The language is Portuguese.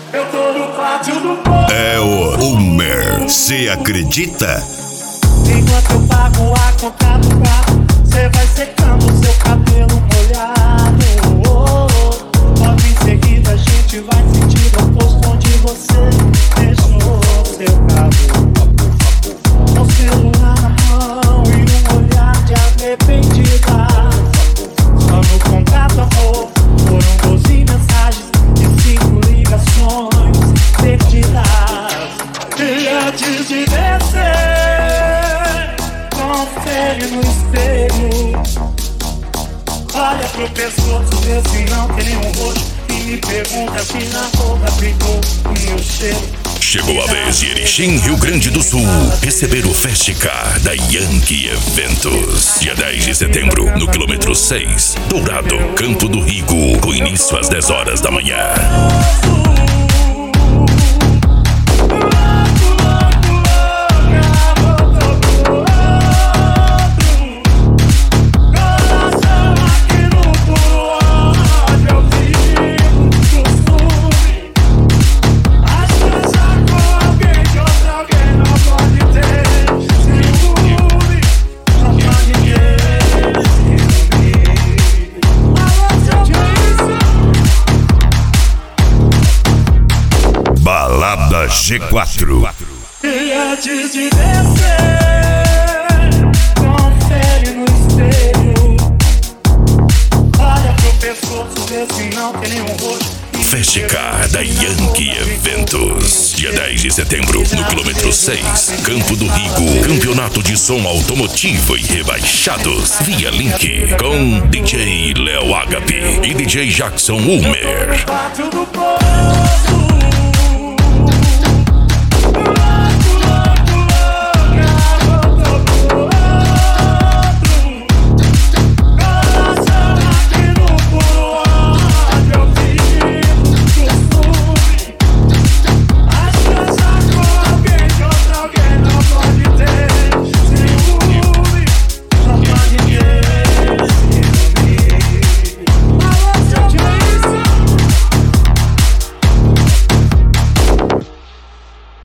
Eu tô no pátio do povo. É o Homer, cê acredita? Enquanto eu pago a conta do carro, cê vai secando seu cabelo molhado. Logo em seguida a gente vai sentir o oposto onde você deixou seu carro. Com celular na mão e um olhar de arrependida. Só no contato, amor, foram 12 mensagens e 5 ligações perdidas. E antes de descer, confere no espelho. Olha pro pescoço, vê se não tem nenhum roxo. E me pergunta se na roupa ficou o meu cheiro. Chegou a vez de Erechim, Rio Grande do Sul, receber o Festicar da Yankee Eventos. Dia 10 de setembro, no quilômetro 6, Dourado, Campo do Rigo, com início às 10 horas da manhã. Balada G4. E antes de descer, confere no espelho. Olha pro pescoço, vê se não tem nenhum roxo. Festicar da Yankee Eventos. Dia 10 de setembro, no quilômetro 6, Campo do Rigo. Campeonato de som automotivo e rebaixados via link com DJ Léo Agape e DJ Jackson Homer.